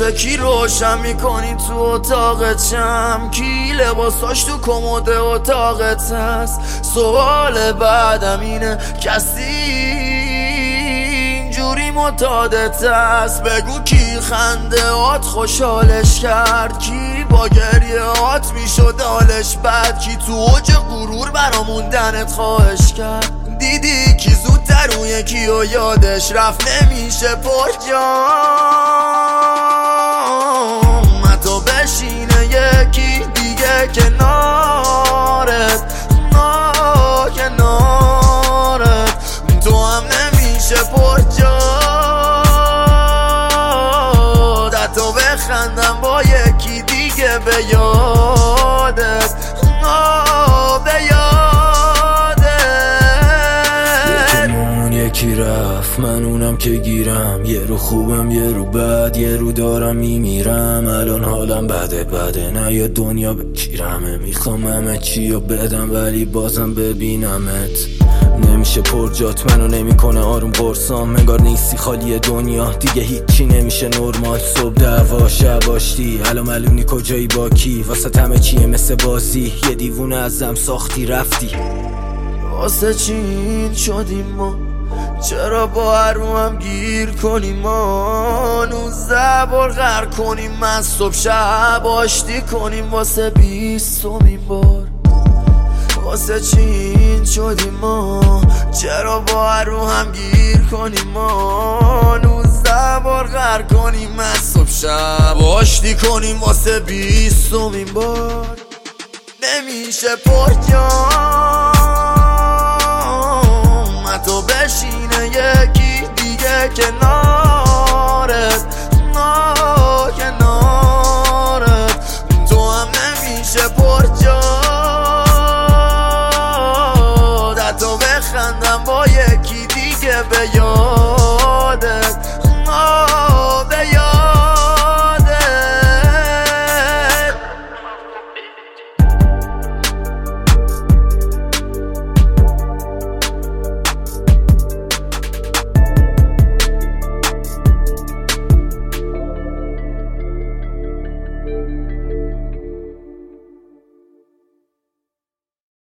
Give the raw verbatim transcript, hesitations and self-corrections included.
واسه کی روشن میکنی تو اتاقت شم؟ کی لباساش تو کمد اتاقت هست؟ سوال بعدم اینه کسی اینجوری معتادت هست؟ بگو کی خنده هات خوشحالش کرد؟ کی با گریه هات میشد حالش بد؟ کی تو اوج غرور براموندنت خواهش کرد؟ دیدی کی زودتر اون یکی و یادش رفت نمیشه پر جام؟ حتی بشینه یکی دیگه کنارت، نا کنارت، تو هم نمیشه پر جاد. حتی بخندم با یکی دیگه به یادت، نا به یکی رفت من اونم که گیرم، یه رو خوبم یه رو بد، یه رو دارم میمیرم. الان حالم بده بده نه یا دنیا بکیرمه، میخوام همه چی رو بدم ولی بازم ببینمت. نمیشه پر جات منو نمیکنه آروم قرصام، منگار نیستی خالی دنیا دیگه هیچی نمیشه نرمال. صبح دعوا شب آشتی، الان معلوم کجایی با کی، واسه همه چیه مثل بازی، یه دیوونه ازم ساختی رفتی. واسه چی این شدیم ما؟ چرا با هر رو هم گیر کنیم ما؟ نوزده بار غر کنیم من صبح شب آشتی کنیم واسه بیستمین بار. واسه چی این شدیم ما؟ چرا با هر رو هم گیر کنیم ما؟ نوزده بار غر کنیم من صبح شب آشتی کنیم واسه بیستمین بار. نمیشه پر جام، حتی بشینه یکی دیگه کنارت، نا کنارت، تو هم نمیشه پر جاد. حتی بخندم با یکی دیگه به یاد.